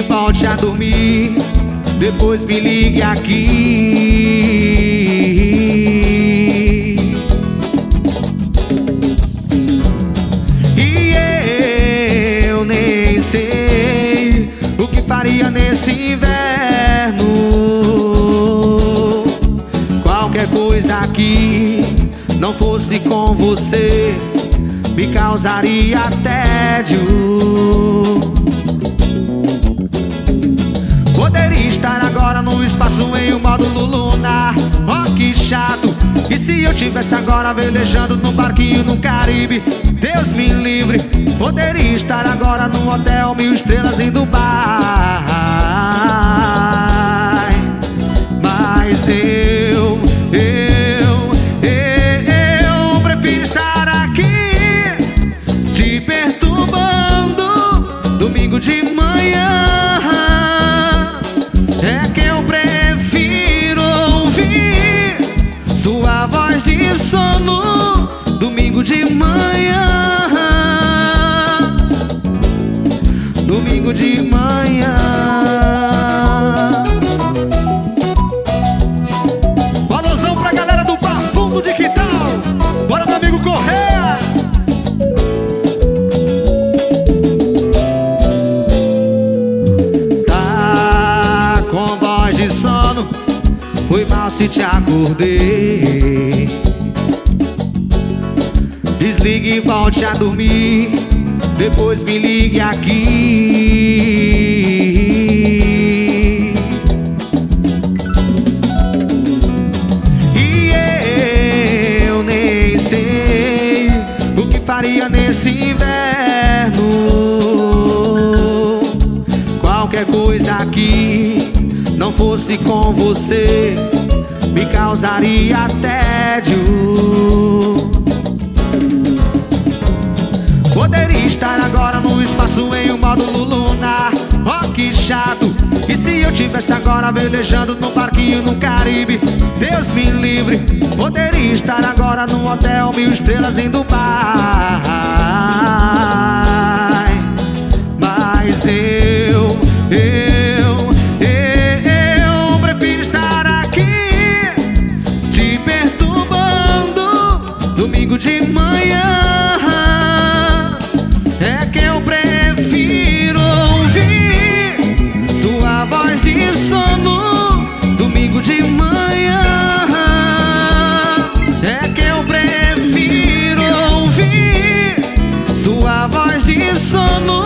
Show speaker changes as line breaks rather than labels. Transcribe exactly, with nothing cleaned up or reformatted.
e volte a dormir. Depois me ligue aqui. E eu nem sei o que faria nesse inverno. Qualquer coisa que não fosse com você me causaria tédio. Poderia estar agora no espaço em um módulo lunar. Oh, que chato! E se eu tivesse agora velejando num barquinho no Caribe? Deus me livre! Poderia estar agora num hotel mil estrelas em Dubai. Mas eu, eu, eu, eu prefiro estar aqui te perturbando domingo de manhã. É que eu prefiro ouvir sua voz de sono domingo de manhã. Domingo de manhã. Valorzão pra galera do Bar Fundo de Quintal. Bora, meu amigo Correia. Tá com voz de sono, foi mal se te acordei. Desligue e volte a dormir. Depois me ligue aqui. E eu nem sei o que faria nesse inverno. Qualquer coisa que não fosse com você me causaria tédio. Poderia estar agora no espaço em um módulo lunar. Oh, que chato! E se eu tivesse agora velejando num barquinho no Caribe? Deus me livre! Poderia estar agora num hotel mil estrelas em Dubai. Mas eu, eu, eu prefiro estar aqui te perturbando domingo de manhã. É que eu prefiro ouvir sua voz de sono domingo de manhã. É que eu prefiro ouvir sua voz de sono